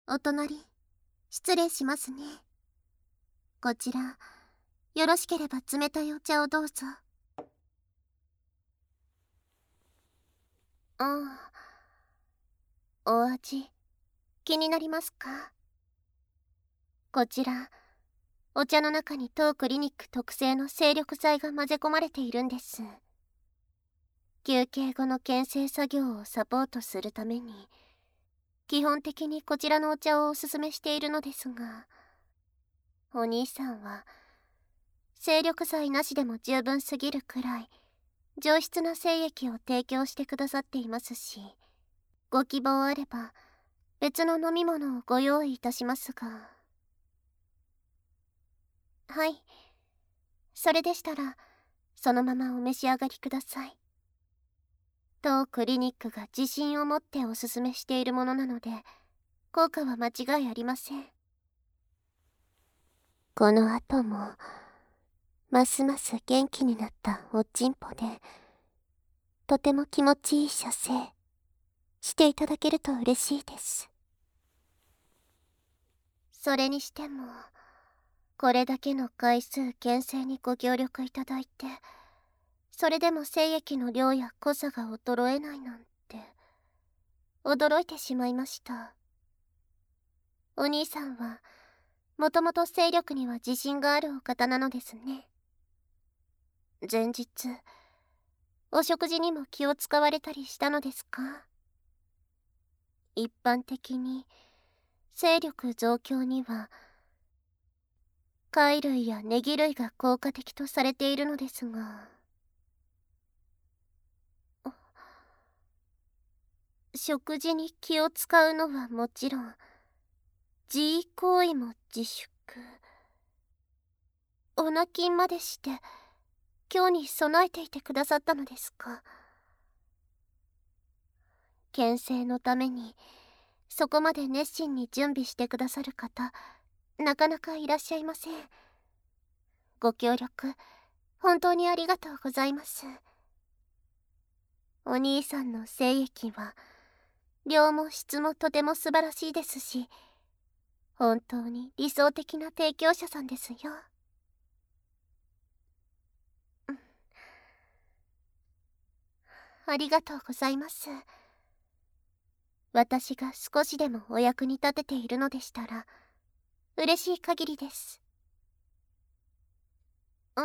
お隣、失礼しますね。こちら、よろしければ冷たいお茶をどうぞ。ああ、お味、気になりますか？こちら、お茶の中に当クリニック特製の精力剤が混ぜ込まれているんです。休憩後の検整作業をサポートするために、基本的にこちらのお茶をおすすめしているのですが、お兄さんは、精力剤なしでも十分すぎるくらい、上質な精液を提供してくださっていますし、ご希望あれば、別の飲み物をご用意いたしますが。はい。それでしたら、そのままお召し上がりください。当クリニックが自信を持っておすすめしているものなので、効果は間違いありません。この後も、ますます元気になったおちんぽで、とても気持ちいい射精、していただけると嬉しいです。それにしても、これだけの回数検整にご協力いただいて、それでも精液の量や濃さが衰えないなんて、驚いてしまいました。お兄さんは、もともと精力には自信があるお方なのですね。前日、お食事にも気を使われたりしたのですか？一般的に、精力増強には、貝類やネギ類が効果的とされているのですが、食事に気を使うのはもちろん、自慰行為も自粛。お泣きまでして、今日に備えていてくださったのですか？牽制のために、そこまで熱心に準備してくださる方、なかなかいらっしゃいません。ご協力、本当にありがとうございます。お兄さんの精液は、量も質もとても素晴らしいですし、本当に理想的な提供者さんですよ。ありがとうございます。私が少しでもお役に立てているのでしたら、嬉しい限りです。うん。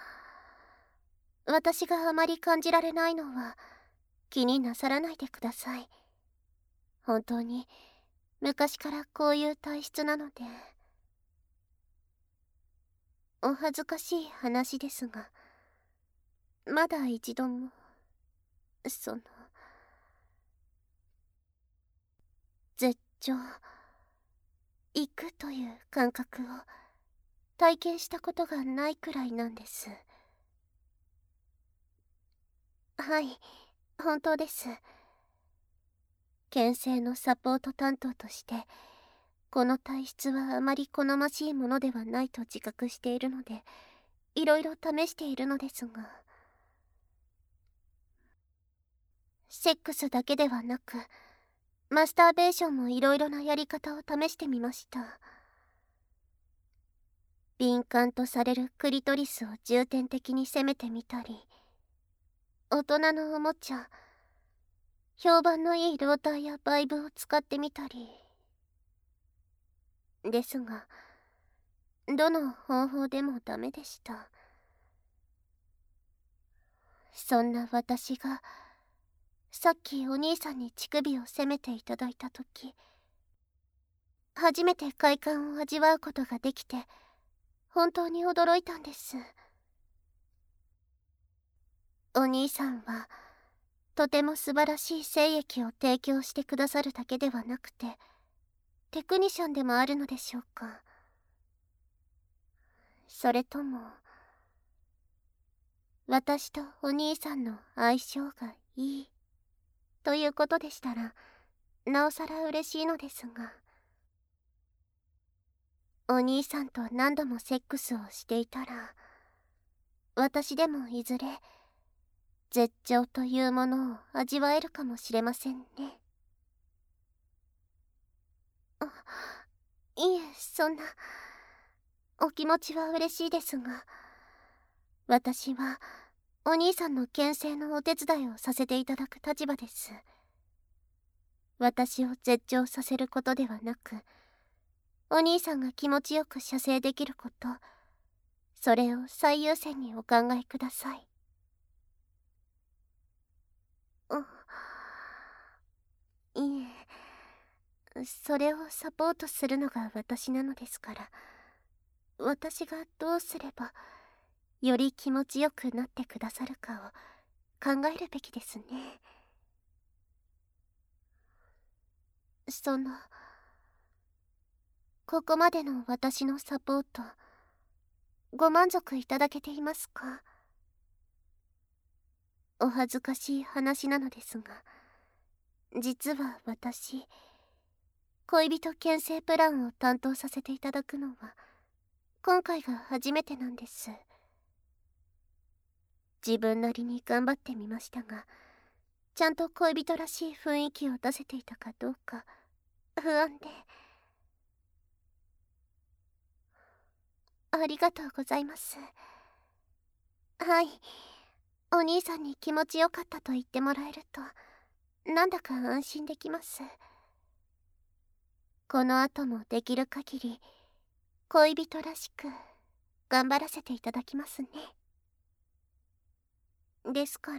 私があまり感じられないのは、気になさらないでください。本当に、昔からこういう体質なので。お恥ずかしい話ですが、まだ一度も、絶頂、行くという感覚を体験したことがないくらいなんです。はい、本当です。県政のサポート担当として、この体質はあまり好ましいものではないと自覚しているので、いろいろ試しているのですが、セックスだけではなく、マスターベーションもいろいろなやり方を試してみました。敏感とされるクリトリスを重点的に攻めてみたり、大人のおもちゃ、評判のいいローターやバイブを使ってみたり。ですが、どの方法でもダメでした。そんな私が、さっきお兄さんに乳首を責めていただいたとき、初めて快感を味わうことができて、本当に驚いたんです。お兄さんは、とても素晴らしい精液を提供してくださるだけではなくて、テクニシャンでもあるのでしょうか。それとも、私とお兄さんの相性がいい、ということでしたら、なおさら嬉しいのですが、お兄さんと何度もセックスをしていたら、私でもいずれ、絶頂というものを味わえるかもしれませんね。 そんな、お気持ちは嬉しいですが、私はお兄さんの牽制のお手伝いをさせていただく立場です。私を絶頂させることではなく、お兄さんが気持ちよく射精できること、それを最優先にお考えください。いえ、それをサポートするのが私なのですから、私がどうすればより気持ちよくなってくださるかを考えるべきですね。ここまでの私のサポート、ご満足いただけていますか？お恥ずかしい話なのですが、実は私、恋人牽制プランを担当させていただくのは、今回が初めてなんです。自分なりに頑張ってみましたが、ちゃんと恋人らしい雰囲気を出せていたかどうか、不安で。ありがとうございます。はい、お兄さんに気持ちよかったと言ってもらえると、なんだか安心できます。この後もできる限り、恋人らしく、頑張らせていただきますね。ですから、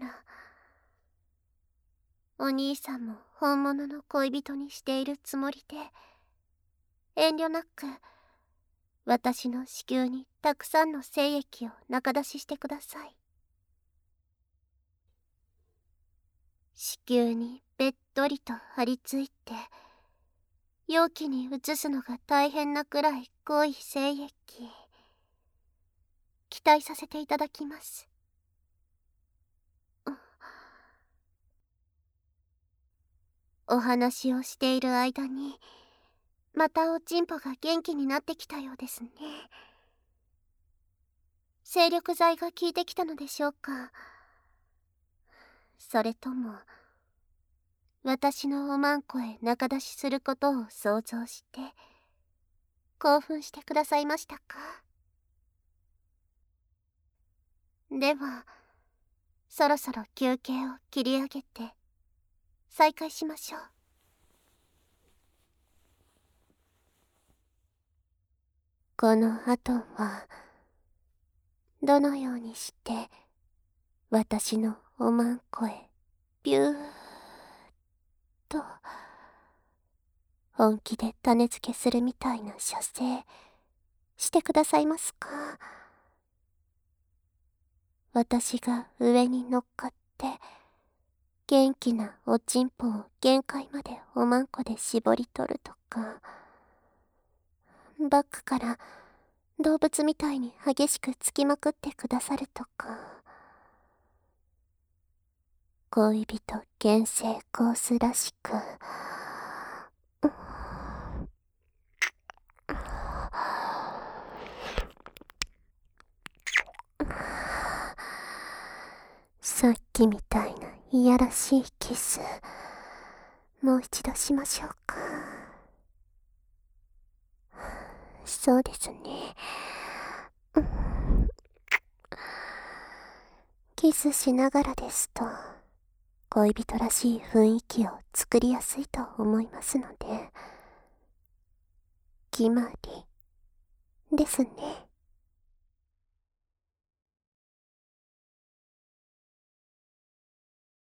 お兄さんも本物の恋人にしているつもりで、遠慮なく、私の子宮にたくさんの精液を中出ししてください。子宮にべっとりと張り付いて、容器に移すのが大変なくらい濃い精液、期待させていただきます。お話をしている間に、またおちんぽが元気になってきたようですね。精力剤が効いてきたのでしょうか。それとも、私のおまんこへ中出しすることを想像して、興奮してくださいましたか？では、そろそろ休憩を切り上げて、再開しましょう。この後は、どのようにして、私のおまんこへ、ビューッと、本気で種付けするみたいな射精、してくださいますか？私が上に乗っかって、元気なおちんぽを限界までおまんこで絞り取るとか、バックから動物みたいに激しくつきまくってくださるとか、恋人牽制コースらしく、さっきみたいないやらしいキス、もう一度しましょうか。そうですね。キスしながらですと、恋人らしい雰囲気を作りやすいと思いますので、決まりですね。